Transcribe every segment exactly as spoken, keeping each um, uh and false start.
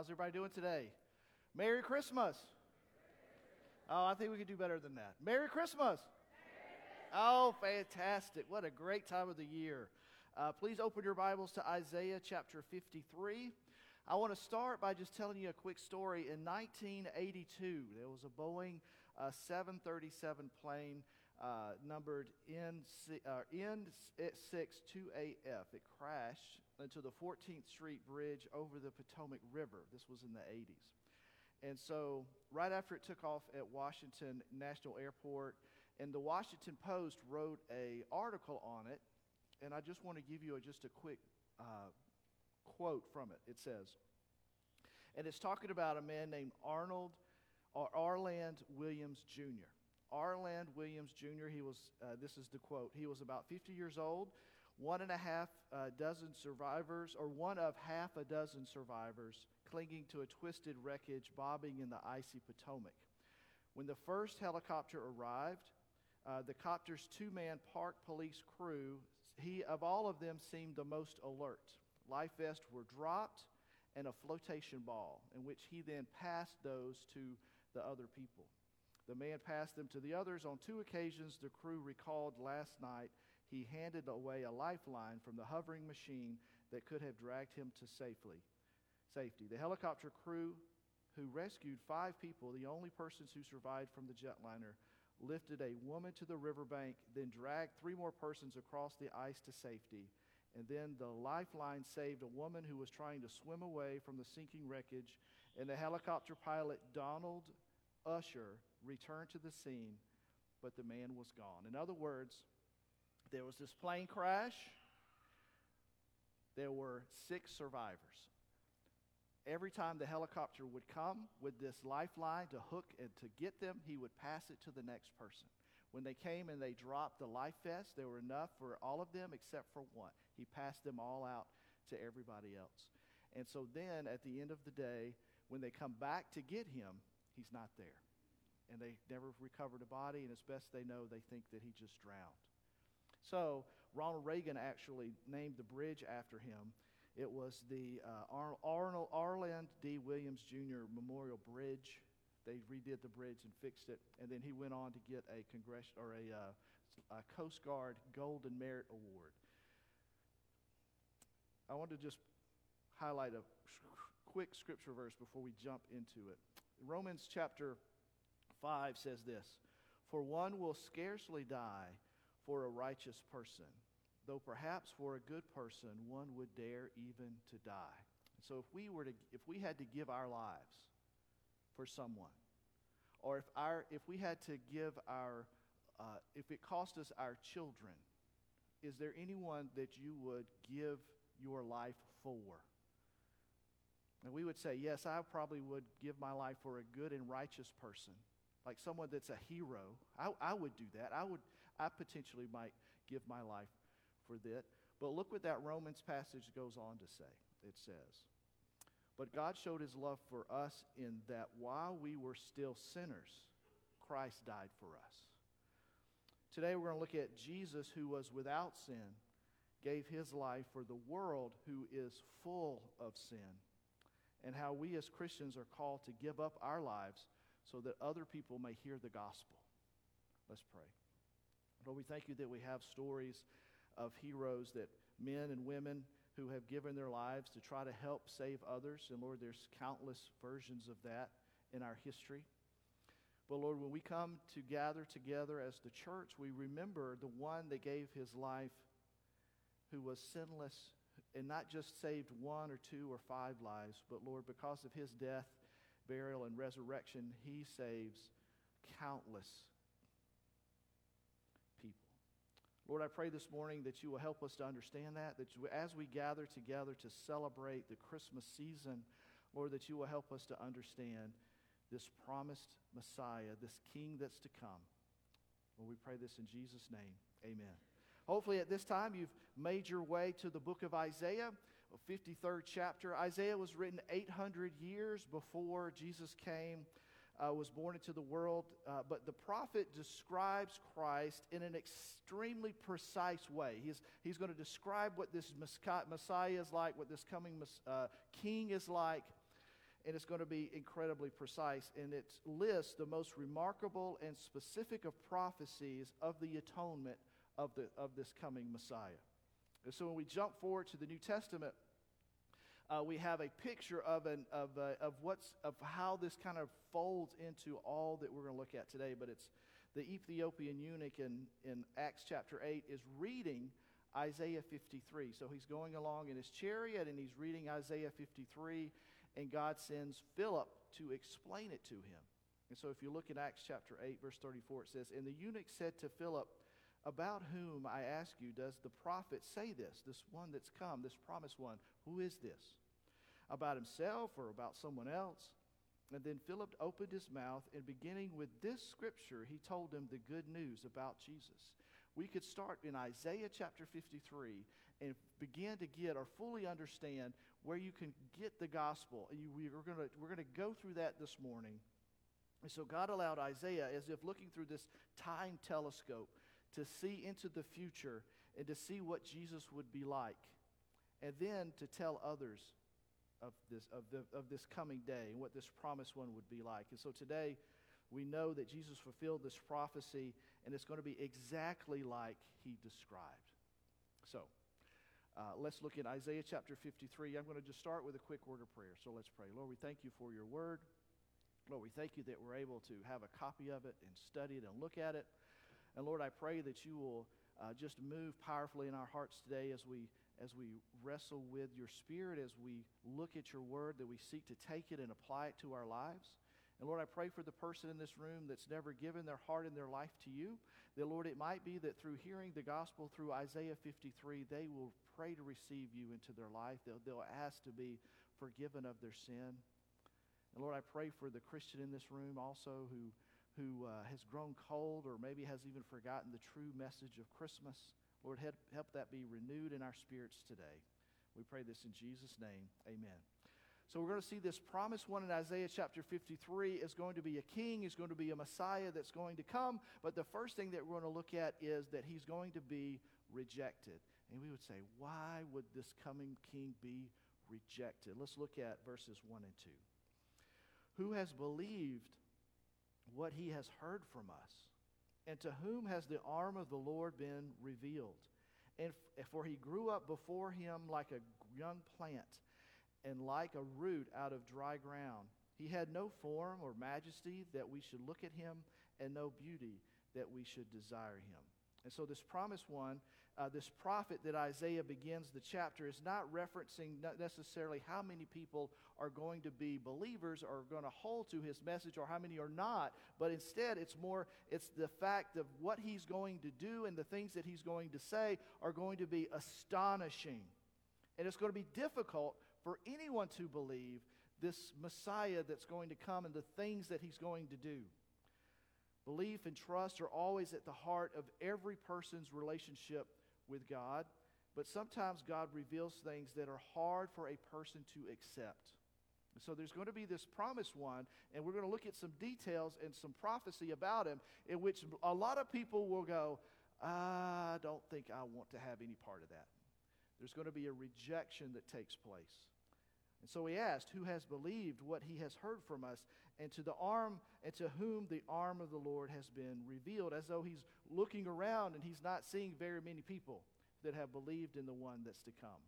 How's everybody doing today? Merry Christmas. Oh, I think we could do better than that. Merry Christmas. Oh, fantastic. What a great time of the year. Uh, please open your Bibles to Isaiah chapter fifty-three. I want to start by just telling you a quick story. In nineteen eighty-two, there was a Boeing uh, seven thirty-seven plane uh, numbered N six two A F. It crashed into the fourteenth Street Bridge over the Potomac River. This was in the eighties. And so right after it took off at Washington National Airport, and the Washington Post wrote an article on it, and I just want to give you a, just a quick uh, quote from it. It says, and it's talking about a man named Arnold, or Arland Williams Junior Arland Williams Junior, he was, uh, this is the quote, he was about fifty years old, one and a half uh, dozen survivors, or one of half a dozen survivors, clinging to a twisted wreckage bobbing in the icy Potomac. When the first helicopter arrived, uh, the copter's two-man park police crew, he of all of them seemed the most alert. Life vests were dropped and a flotation ball, in which he then passed those to the other people. The man passed them to the others. On two occasions, the crew recalled last night, he handed away a lifeline from the hovering machine that could have dragged him to safely. Safety. The helicopter crew, who rescued five people, the only persons who survived from the jetliner, lifted a woman to the riverbank, then dragged three more persons across the ice to safety. And then the lifeline saved a woman who was trying to swim away from the sinking wreckage, and the helicopter pilot, Donald Usher, returned to the scene, but the man was gone. In other words, there was this plane crash. There were six survivors. Every time the helicopter would come with this lifeline to hook and to get them, he would pass it to the next person. When they came and they dropped the life vests, there were enough for all of them except for one. He passed them all out to everybody else. And so then at the end of the day, when they come back to get him, he's not there. And they never recovered a body, and as best they know, they think that he just drowned. So Ronald Reagan actually named the bridge after him. It was the uh, Ar- Arnold Arland D. Williams Junior Memorial Bridge. They redid the bridge and fixed it, and then he went on to get a Congress or a, uh, a Coast Guard Golden Merit Award. I want to just highlight a quick scripture verse before we jump into it. Romans chapter five says this: "For one will scarcely die for a righteous person, though perhaps for a good person one would dare even to die." So if we were to, if we had to give our lives for someone, or if our, if we had to give our, uh, if it cost us our children, is there anyone that you would give your life for? And we would say, yes, I probably would give my life for a good and righteous person, like someone that's a hero. I, I would do that. I would, I potentially might give my life for that. But look what that Romans passage goes on to say. It says, "But God showed his love for us in that while we were still sinners, Christ died for us." Today we're going to look at Jesus, who was without sin, gave his life for the world who is full of sin, and how we as Christians are called to give up our lives so that other people may hear the gospel. Let's pray. Lord, we thank you that we have stories of heroes, that men and women who have given their lives to try to help save others. And Lord, there's countless versions of that in our history. But Lord, when we come to gather together as the church, we remember the one that gave his life, who was sinless, and not just saved one or two or five lives, but Lord, because of his death, burial, and resurrection, he saves countless people. Lord, I pray this morning that you will help us to understand that, that you, as we gather together to celebrate the Christmas season, Lord, that you will help us to understand this promised Messiah, this King that's to come. Lord, we pray this in Jesus' name. Amen. Hopefully at this time you've made your way to the book of Isaiah, fifty-third chapter. Isaiah was written eight hundred years before Jesus came, uh, was born into the world. Uh, but the prophet describes Christ in an extremely precise way. He's, he's going to describe what this Messiah is like, what this coming uh, king is like. and it's going to be incredibly precise, and it lists the most remarkable and specific of prophecies of the atonement of the of this coming Messiah. And so when we jump forward to the New Testament, uh, we have a picture of an of uh, of what's of how this kind of folds into all that we're going to look at today. But it's the Ethiopian eunuch in in Acts chapter eight is reading Isaiah fifty-three. So he's going along in his chariot and he's reading Isaiah fifty-three, and God sends Philip to explain it to him. And so if you look at Acts chapter eight, verse thirty-four, it says, "And the eunuch said to Philip, about whom, I ask you, does the prophet say this, this one that's come, this promised one? Who is this? About himself or about someone else?" And then Philip opened his mouth, and beginning with this scripture, he told him the good news about Jesus. We could start in Isaiah chapter fifty-three and begin to get or fully understand where you can get the gospel. You, we are gonna, we're going to go through that this morning. And so God allowed Isaiah, as if looking through this time telescope, to see into the future and to see what Jesus would be like, and then to tell others of this of the of this coming day and what this promised one would be like. And so today we know that Jesus fulfilled this prophecy, and it's going to be exactly like he described. So uh, let's look at Isaiah chapter fifty-three. I'm going to just start with a quick word of prayer. So let's pray. Lord, we thank you for your word. Lord, we thank you that we're able to have a copy of it and study it and look at it. And Lord, I pray that you will uh, just move powerfully in our hearts today as we as we wrestle with your Spirit, as we look at your word, that we seek to take it and apply it to our lives. And Lord, I pray for the person in this room that's never given their heart and their life to you, that Lord, it might be that through hearing the gospel through Isaiah fifty-three, they will pray to receive you into their life. They'll, they'll ask to be forgiven of their sin. And Lord, I pray for the Christian in this room also who who uh, has grown cold or maybe has even forgotten the true message of Christmas. Lord, help, help that be renewed in our spirits today. We pray this in Jesus' name. Amen. So we're going to see this promised one in Isaiah chapter fifty-three is going to be a king, is going to be a Messiah that's going to come. But the first thing that we're going to look at is that he's going to be rejected. And we would say, why would this coming king be rejected? Let's look at verses one and two. Who has believed what he has heard from us? And to whom has the arm of the Lord been revealed? And f- for he grew up before him like a young plant, and like a root out of dry ground. He had no form or majesty that we should look at him, and no beauty that we should desire him. And so this promised one, uh, this prophet that Isaiah begins the chapter, is not referencing not necessarily how many people are going to be believers or going to hold to his message or how many are not, but instead it's more, it's the fact of what he's going to do and the things that he's going to say are going to be astonishing. And it's going to be difficult for anyone to believe this Messiah that's going to come and the things that he's going to do. Belief and trust are always at the heart of every person's relationship with God, but sometimes God reveals things that are hard for a person to accept. And so there's going to be this promised one, and we're going to look at some details and some prophecy about him in which a lot of people will go, I don't think I want to have any part of that. There's going to be a rejection that takes place. And so he asked, who has believed what he has heard from us, and to the arm and to whom the arm of the Lord has been revealed, as though he's looking around and he's not seeing very many people that have believed in the one that's to come.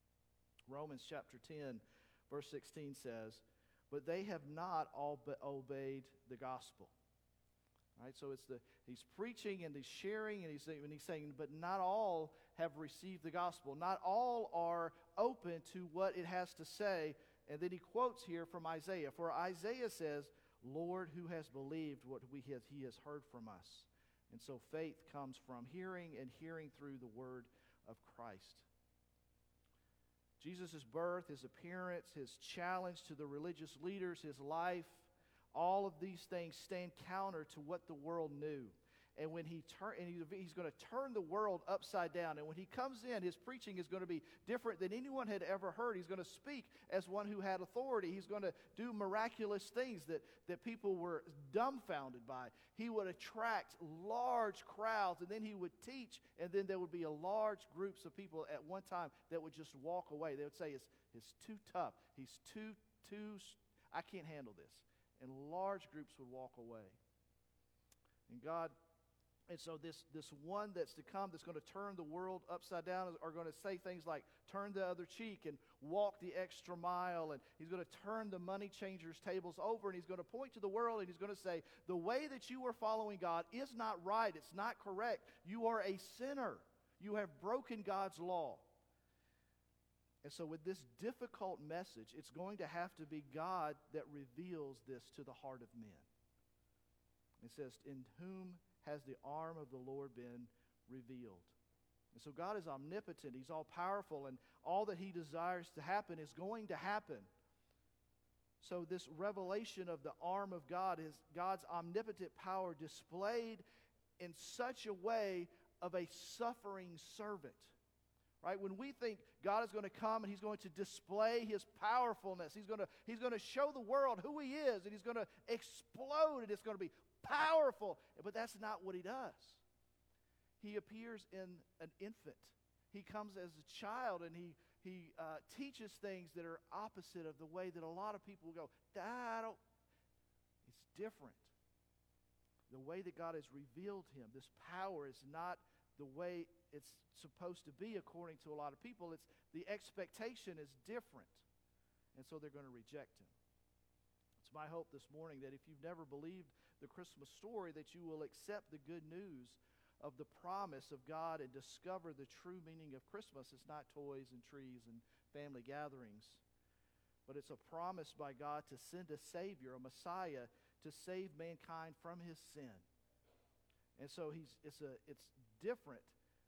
Romans chapter ten, verse sixteen says, but they have not all but obeyed the gospel. All right, so it's the he's preaching and he's sharing and he's, and he's saying, but not all have received the gospel. Not all are open to what it has to say. And then he quotes here from Isaiah. For Isaiah says, Lord, who has believed what we have, he has heard from us. And so faith comes from hearing, and hearing through the word of Christ. Jesus' birth, his appearance, his challenge to the religious leaders, his life, all of these things stand counter to what the world knew. And when he turn, and he's, he's going to turn the world upside down. And when he comes in, his preaching is going to be different than anyone had ever heard. He's going to speak as one who had authority. He's going to do miraculous things that, that people were dumbfounded by. He would attract large crowds, and then he would teach, and then there would be a large groups of people at one time that would just walk away. They would say, it's, it's too tough. He's too, too I can't handle this. And large groups would walk away. And God, and so this, this one that's to come that's going to turn the world upside down are going to say things like, turn the other cheek and walk the extra mile. And he's going to turn the money changers' tables over, and he's going to point to the world, and he's going to say, the way that you are following God is not right. It's not correct. You are a sinner. You have broken God's law. And so with this difficult message, it's going to have to be God that reveals this to the heart of men. It says, in whom has the arm of the Lord been revealed? And so God is omnipotent. He's all-powerful, and all that he desires to happen is going to happen. So this revelation of the arm of God is God's omnipotent power displayed in such a way of a suffering servant. Right? When we think God is going to come and he's going to display his powerfulness, he's going to, he's going to show the world who he is, and he's going to explode, and it's going to be powerful. But that's not what he does. He appears in an infant. He comes as a child, and he, he uh, teaches things that are opposite of the way that a lot of people will go, I don't. It's different. The way that God has revealed him, this power is not the way it's supposed to be according to a lot of people. It's the expectation is different. And so they're going to reject him. It's my hope this morning that if you've never believed the Christmas story, that you will accept the good news of the promise of God and discover the true meaning of Christmas. It's not toys and trees and family gatherings, but it's a promise by God to send a Savior, a Messiah, to save mankind from his sin. And so he's it's a it's different.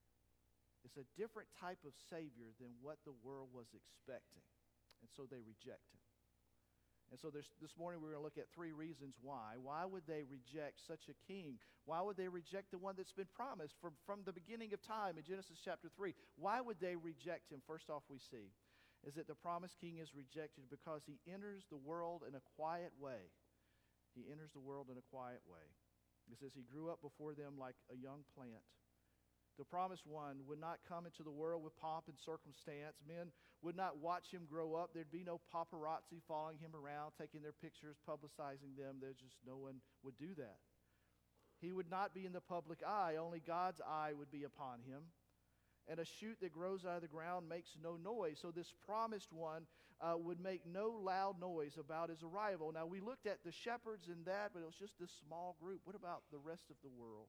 It's a different type of Savior than what the world was expecting. And so they reject him. And so there's, this morning we're going to look at three reasons why. Why would they reject such a king? Why would they reject the one that's been promised from, from the beginning of time in Genesis chapter three? Why would they reject him? First off, we see is that the promised king is rejected because he enters the world in a quiet way. He enters the world in a quiet way. It says he grew up before them like a young plant. The promised one would not come into the world with pomp and circumstance. Men would not watch him grow up. There'd be no paparazzi following him around, taking their pictures, publicizing them. There's just no one would do that. He would not be in the public eye. Only God's eye would be upon him. And a shoot that grows out of the ground makes no noise. So this promised one uh, would make no loud noise about his arrival. Now, we looked at the shepherds in that, but it was just this small group. What about the rest of the world?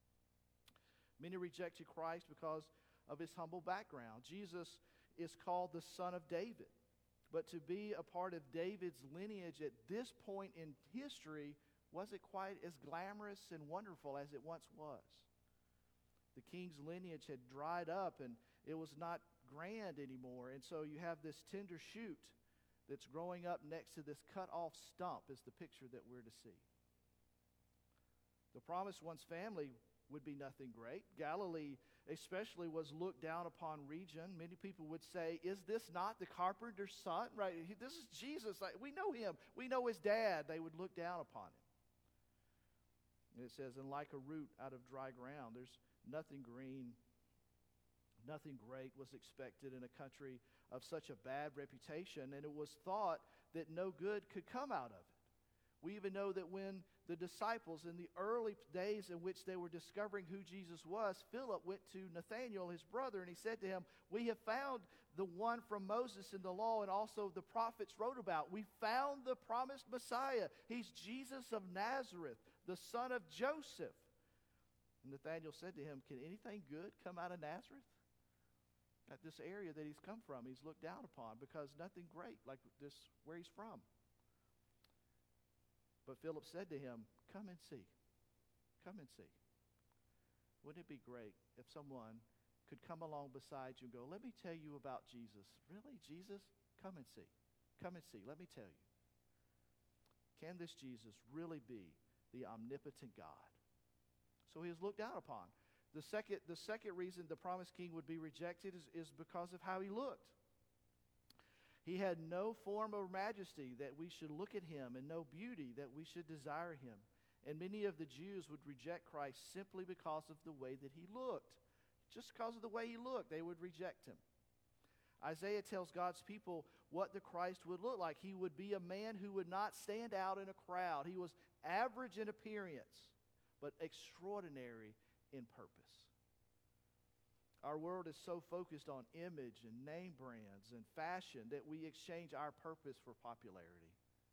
Many rejected Christ because of his humble background. Jesus is called the Son of David. But to be a part of David's lineage at this point in history wasn't quite as glamorous and wonderful as it once was. The king's lineage had dried up, and it was not grand anymore. And so you have this tender shoot that's growing up next to this cut-off stump is the picture that we're to see. The promised one's family would be nothing great. Galilee especially was looked down upon region. Many people would say, is this not the carpenter's son? Right? He, this is Jesus. Like, we know him. We know his dad. They would look down upon him. And it says, and like a root out of dry ground, there's nothing green, nothing great was expected in a country of such a bad reputation, and it was thought that no good could come out of it. We even know that when the disciples, in the early days in which they were discovering who Jesus was, Philip went to Nathanael, his brother, and he said to him, we have found the one from Moses in the law and also the prophets wrote about. We found the promised Messiah. He's Jesus of Nazareth, the son of Joseph. And Nathanael said to him, can anything good come out of Nazareth? At this area that he's come from, he's looked down upon because nothing great like this where he's from. But Philip said to him, come and see. Come and see. Wouldn't it be great if someone could come along beside you and go, let me tell you about Jesus. Really, Jesus? Come and see. Come and see. Let me tell you. Can this Jesus really be the omnipotent God? So he is looked down upon. The second, the second reason the promised king would be rejected is, is because of how he looked. He had no form or majesty that we should look at him, and no beauty that we should desire him. And many of the Jews would reject Christ simply because of the way that he looked. Just because of the way he looked, they would reject him. Isaiah tells God's people what the Christ would look like. He would be a man who would not stand out in a crowd. He was average in appearance, but extraordinary in purpose. Our world is so focused on image and name brands and fashion that we exchange our purpose for popularity.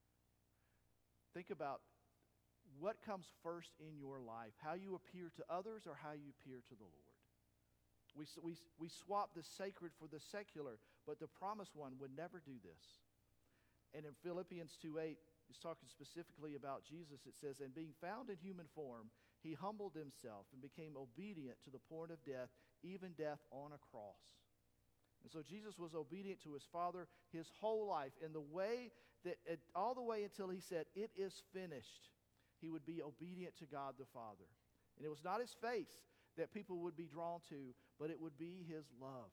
Think about what comes first in your life, how you appear to others or how you appear to the Lord. We, we, we swap the sacred for the secular, but the promised one would never do this. And in Philippians two eight, it's talking specifically about Jesus. It says, and being found in human form, he humbled himself and became obedient to the point of death, even death on a cross. And so Jesus was obedient to his Father his whole life in the way that, it, all the way until he said, it is finished. He would be obedient to God the Father. And it was not his face that people would be drawn to, but it would be his love.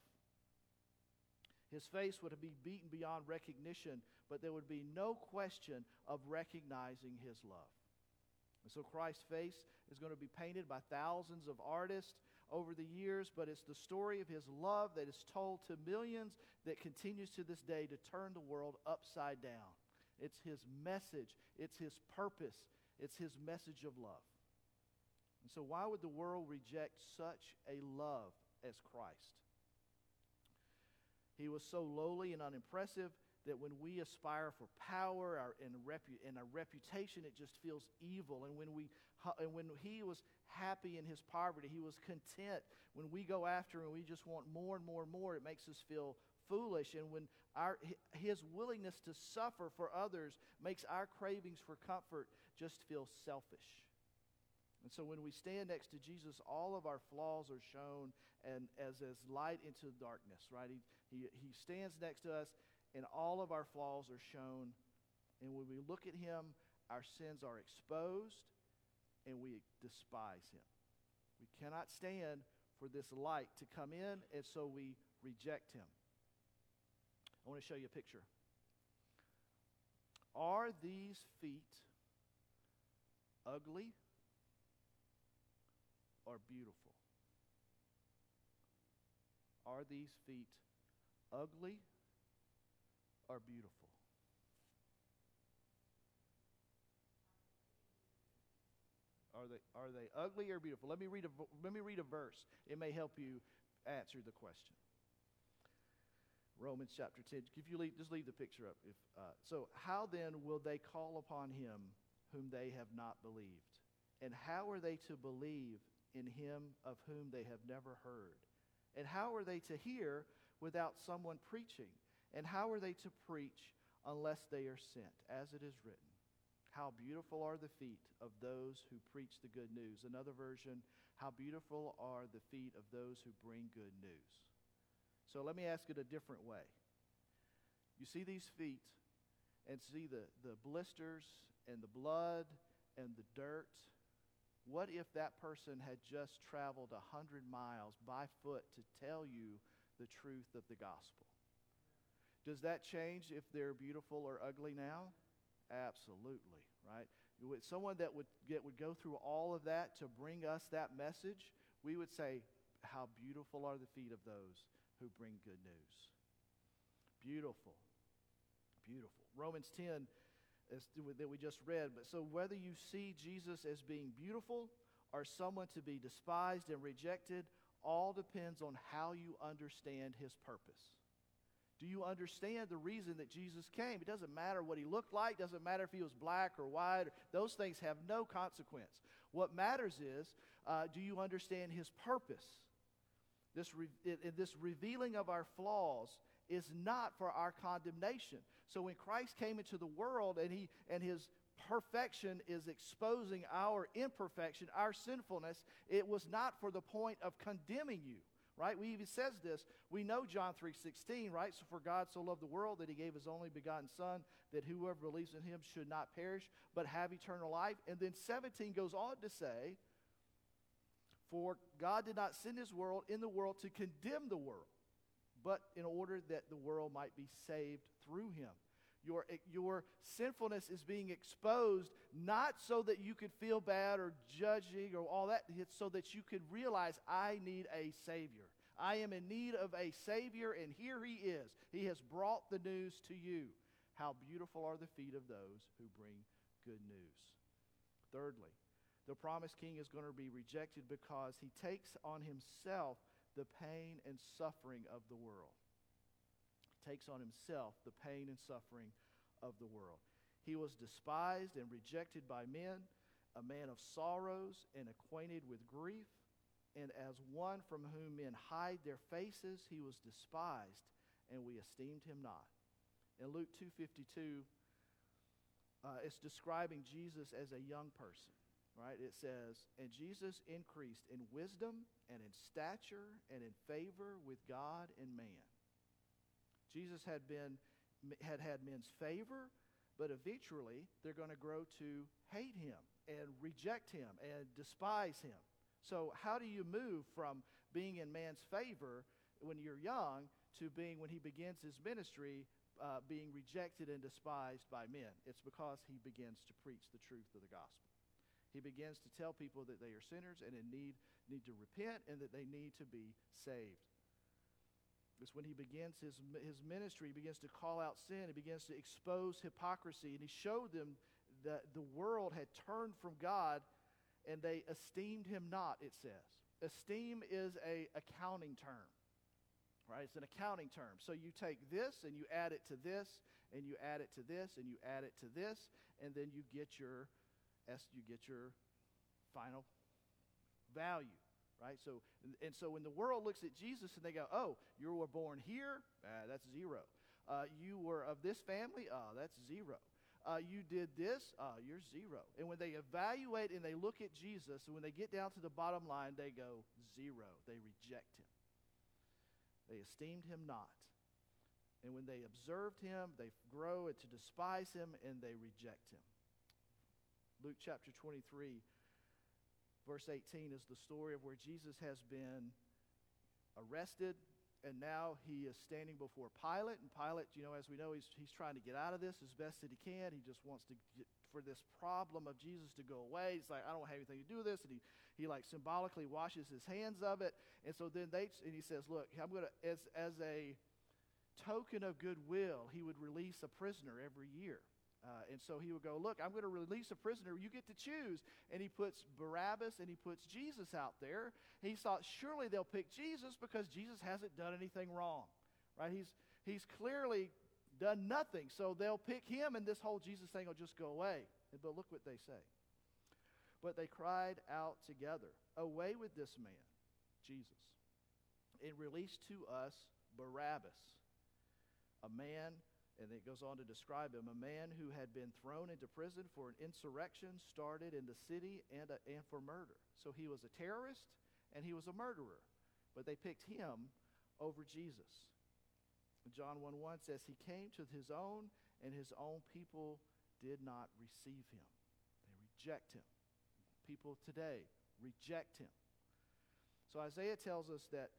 His face would be beaten beyond recognition, but there would be no question of recognizing his love. And so Christ's face is going to be painted by thousands of artists over the years, but it's the story of his love that is told to millions that continues to this day to turn the world upside down. It's his message. It's his purpose. It's his message of love. And so why would the world reject such a love as Christ? He was so lowly and unimpressive that when we aspire for power or, and, repu- and a reputation, it just feels evil. And when, we, and when he was happy in his poverty, he was content. When we go after him and we just want more and more and more, it makes us feel foolish. And when our, his willingness to suffer for others makes our cravings for comfort just feel selfish. And so when we stand next to Jesus, all of our flaws are shown and as, as light into darkness, right? He, he, he stands next to us, and all of our flaws are shown. And when we look at him, our sins are exposed, and we despise him. We cannot stand for this light to come in, and so we reject him. I want to show you a picture. Are these feet ugly or beautiful? Are these feet ugly or beautiful? Are they are they ugly or beautiful? Let me read a let me read a verse. It may help you answer the question. Romans chapter ten. If you leave, just leave the picture up. If uh, so, how then will they call upon him whom they have not believed? And how are they to believe in him of whom they have never heard? And how are they to hear without someone preaching? And how are they to preach unless they are sent? As it is written, how beautiful are the feet of those who preach the good news. Another version, how beautiful are the feet of those who bring good news. So let me ask it a different way. You see these feet and see the, the blisters and the blood and the dirt. What if that person had just traveled a hundred miles by foot to tell you the truth of the gospel? Does that change if they're beautiful or ugly now? Absolutely, right? With someone that would get would go through all of that to bring us that message, we would say, how beautiful are the feet of those who bring good news. Beautiful. Beautiful. Romans ten As, that we just read. But so whether you see Jesus as being beautiful or someone to be despised and rejected, all depends on how you understand his purpose. Do you understand the reason that Jesus came? It doesn't matter what he looked like. It doesn't matter if he was black or white. Those things have no consequence. What matters is, uh, do you understand his purpose? This, re- it, this revealing of our flaws is not for our condemnation. So when Christ came into the world and he and his perfection is exposing our imperfection, our sinfulness, it was not for the point of condemning you, right? We even says this. We know John three sixteen, right? So for God so loved the world that he gave his only begotten son, that whoever believes in him should not perish, but have eternal life. And then seventeen goes on to say, for God did not send his world in the world to condemn the world, but in order that the world might be saved through him. Your, your sinfulness is being exposed not so that you could feel bad or judging or all that. It's so that you could realize, I need a Savior. I am in need of a Savior, and here he is. He has brought the news to you. How beautiful are the feet of those who bring good news. Thirdly, the promised king is going to be rejected because he takes on himself the pain and suffering of the world. He takes on himself the pain and suffering of the world. He was despised and rejected by men, a man of sorrows and acquainted with grief, and as one from whom men hide their faces, he was despised, and we esteemed him not. In Luke two fifty-two, uh, it's describing Jesus as a young person. Right? It says, and Jesus increased in wisdom and in stature and in favor with God and man. Jesus had been had had men's favor, but eventually they're going to grow to hate him and reject him and despise him. So how do you move from being in man's favor when you're young to being, when he begins his ministry, uh, being rejected and despised by men? It's because he begins to preach the truth of the gospel. He begins to tell people that they are sinners and in need, need to repent and that they need to be saved. It's when he begins his, his ministry, he begins to call out sin, he begins to expose hypocrisy, and he showed them that the world had turned from God and they esteemed him not, it says. Esteem is a accounting term, right? It's an accounting term. So you take this and you add it to this, and you add it to this, and you add it to this, and then you get your As you get your final value, right? So, and, and so when the world looks at Jesus and they go, oh, you were born here, uh, that's zero. Uh, you were of this family, uh, that's zero. Uh, you did this, uh, you're zero. And when they evaluate and they look at Jesus, and when they get down to the bottom line, they go zero. They reject him. They esteemed him not. And when they observed him, they grow to despise him, and they reject him. Luke chapter twenty-three, verse eighteen is the story of where Jesus has been arrested, and now he is standing before Pilate. And Pilate, you know, as we know, he's, he's trying to get out of this as best that he can. He just wants to get, for this problem of Jesus to go away. He's like, I don't have anything to do with this. And he, he like symbolically washes his hands of it. And so then they, and he says, look, I'm going to, as, as a token of goodwill, he would release a prisoner every year. Uh, and so he would go, look, I'm going to release a prisoner. You get to choose. And he puts Barabbas and he puts Jesus out there. He thought, surely they'll pick Jesus because Jesus hasn't done anything wrong. Right? He's, he's clearly done nothing. So they'll pick him and this whole Jesus thing will just go away. But look what they say. But they cried out together, away with this man, Jesus, and release to us Barabbas, a man. And it goes on to describe him, a man who had been thrown into prison for an insurrection started in the city and, a, and for murder. So he was a terrorist and he was a murderer. But they picked him over Jesus. John one one says, he came to his own, and his own people did not receive him. They reject him. People today reject him. So Isaiah tells us that,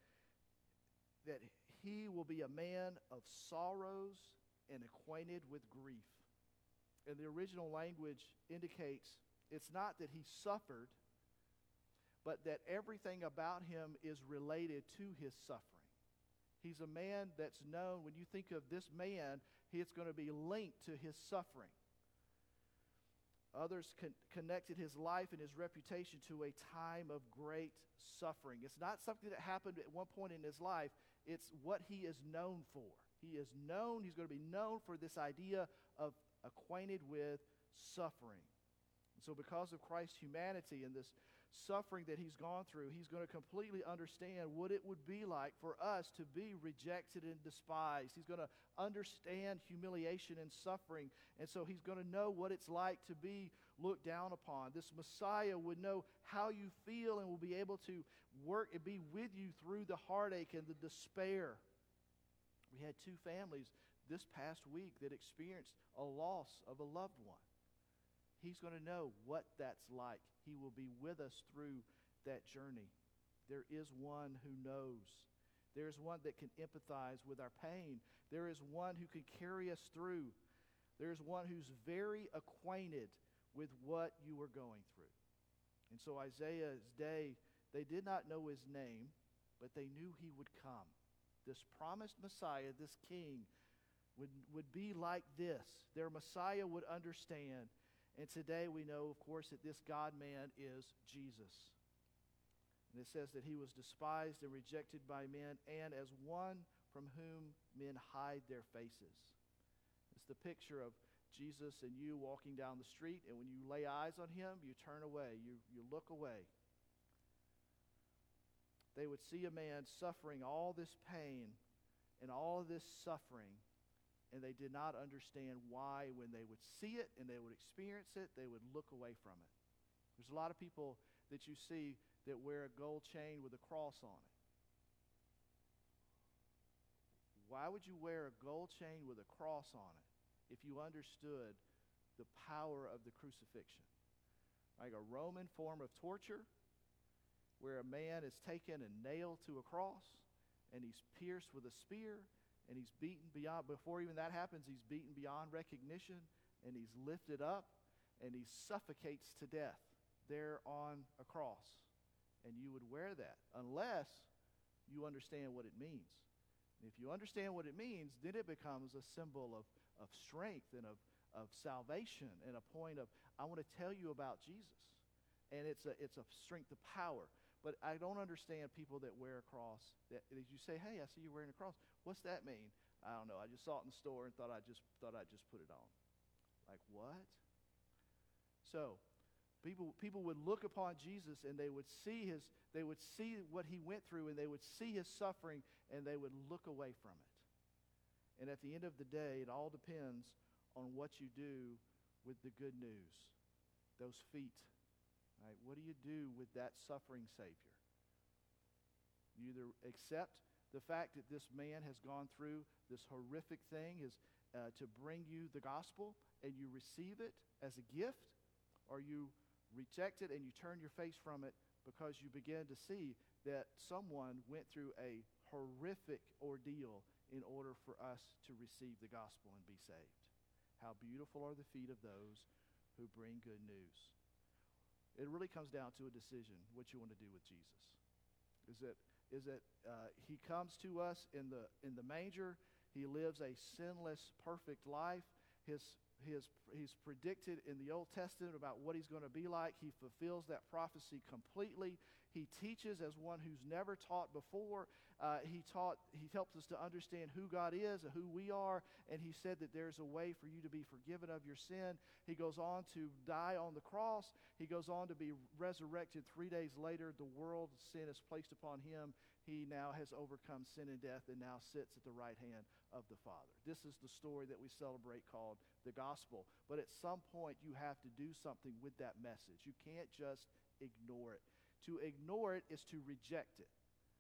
that he will be a man of sorrows and acquainted with grief. And the original language indicates it's not that he suffered, but that everything about him is related to his suffering. He's a man that's known, when you think of this man, it's going to be linked to his suffering. Others con- connected his life and his reputation to a time of great suffering. It's not something that happened at one point in his life. It's what he is known for. He is known, he's going to be known for this idea of acquainted with suffering. And so because of Christ's humanity and this suffering that he's gone through, he's going to completely understand what it would be like for us to be rejected and despised. He's going to understand humiliation and suffering, and so he's going to know what it's like to be looked down upon. This Messiah would know how you feel and will be able to work and be with you through the heartache and the despair. We had two families this past week that experienced a loss of a loved one. He's going to know what that's like. He will be with us through that journey. There is one who knows. There is one that can empathize with our pain. There is one who can carry us through. There is one who's very acquainted with what you are going through. And so Isaiah's day, they did not know his name. but they knew he would come. This promised Messiah, this king, would, would be like this. Their Messiah would understand. And today we know, of course, that this God-man is Jesus. And it says that he was despised and rejected by men, and as one from whom men hide their faces. It's the picture of Jesus and you walking down the street, and when you lay eyes on him, you turn away, you, you look away. They would see a man suffering all this pain and all of this suffering, and they did not understand why. When they would see it and they would experience it, they would look away from it. There's a lot of people that you see that wear a gold chain with a cross on it. Why would you wear a gold chain with a cross on it if you understood the power of the crucifixion? Like a Roman form of torture where a man is taken and nailed to a cross, and he's pierced with a spear, and he's beaten beyond, before even that happens, he's beaten beyond recognition, and he's lifted up, and he suffocates to death there on a cross. And you would wear that unless you understand what it means. And if you understand what it means, then it becomes a symbol of, of strength and of, of salvation and a point of, I want to tell you about Jesus. And it's a, it's a strength of power. But I don't understand people that wear a cross. That, that you say, hey, I see you wearing a cross. What's that mean? I don't know. I just saw it in the store and thought I just thought I'd just put it on. Like what? So people people would look upon Jesus and they would see his they would see what he went through, and they would see his suffering, and they would look away from it. And at the end of the day, it all depends on what you do with the good news. Those feet. Right? What do you do with that suffering Savior? You either accept the fact that this man has gone through this horrific thing is uh, to bring you the gospel, and you receive it as a gift, or you reject it and you turn your face from it because you begin to see that someone went through a horrific ordeal in order for us to receive the gospel and be saved. How beautiful are the feet of those who bring good news. It really comes down to a decision, what you want to do with Jesus. Is that is that uh, he comes to us in the in the manger. He lives a sinless, perfect life. His his he's predicted in the Old Testament about what he's going to be like. He fulfills that prophecy completely. He teaches as one who's never taught before. Uh, he taught. He helps us to understand who God is and who we are. And he said that there's a way for you to be forgiven of your sin. He goes on to die on the cross. He goes on to be resurrected three days later. The world's sin is placed upon him. He now has overcome sin and death and now sits at the right hand of the Father. This is the story that we celebrate called the gospel. But at some point, you have to do something with that message. You can't just ignore it. To ignore it is to reject it.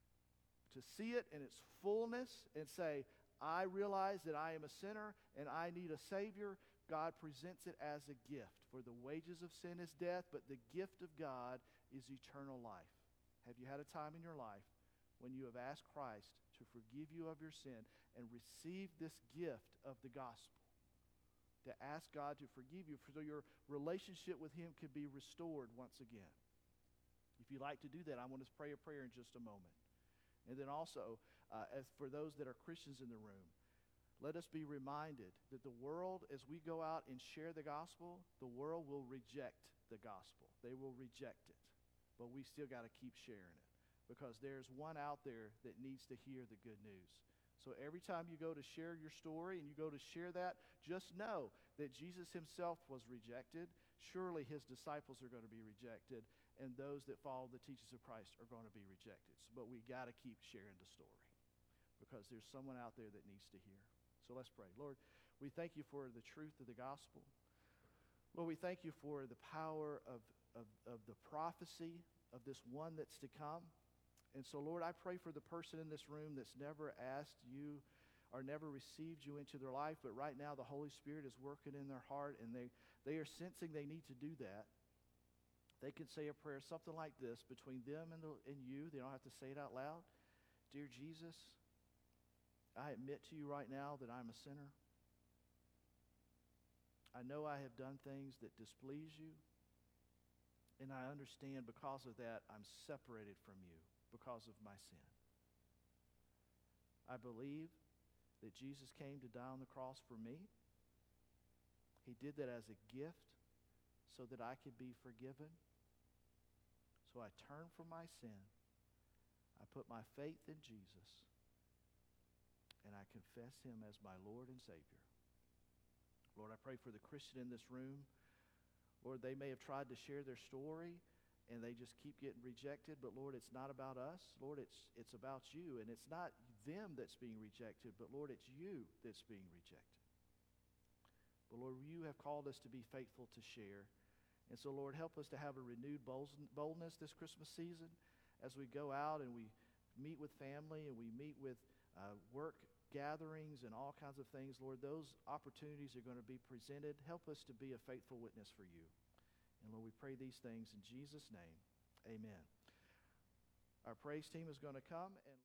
To see it in its fullness and say, I realize that I am a sinner and I need a Savior. God presents it as a gift. For the wages of sin is death, but the gift of God is eternal life. Have you had a time in your life when you have asked Christ to forgive you of your sin and receive this gift of the gospel? To ask God to forgive you so your relationship with him can be restored once again. If you'd like to do that, I want to pray a prayer in just a moment. And then also, uh, as for those that are Christians in the room, let us be reminded that the world, as we go out and share the gospel, the world will reject the gospel. They will reject it. But we still got to keep sharing it because there's one out there that needs to hear the good news. So every time you go to share your story and you go to share that, just know that Jesus himself was rejected. Surely his disciples are going to be rejected, and those that follow the teachings of Christ are going to be rejected. So, but we got to keep sharing the story because there's someone out there that needs to hear. So let's pray. Lord, we thank you for the truth of the gospel. Lord, we thank you for the power of, of, of the prophecy of this one that's to come. And so, Lord, I pray for the person in this room that's never asked you or never received you into their life, but right now the Holy Spirit is working in their heart, and they, they are sensing they need to do that. They can say a prayer, something like this, between them and, the, and you. They don't have to say it out loud. Dear Jesus, I admit to you right now that I'm a sinner. I know I have done things that displease you, and I understand because of that I'm separated from you because of my sin. I believe that Jesus came to die on the cross for me. He did that as a gift so that I could be forgiven. So I turn from my sin. I put my faith in Jesus. And I confess him as my Lord and Savior. Lord, I pray for the Christian in this room. Lord, they may have tried to share their story and they just keep getting rejected, but Lord, it's not about us. Lord, it's it's about you, and it's not them that's being rejected, but Lord, it's you that's being rejected. But Lord, you have called us to be faithful to share. And so, Lord, help us to have a renewed boldness this Christmas season as we go out and we meet with family and we meet with uh, work gatherings and all kinds of things. Lord, those opportunities are going to be presented. Help us to be a faithful witness for you. And Lord, we pray these things in Jesus' name. Amen. Our praise team is going to come and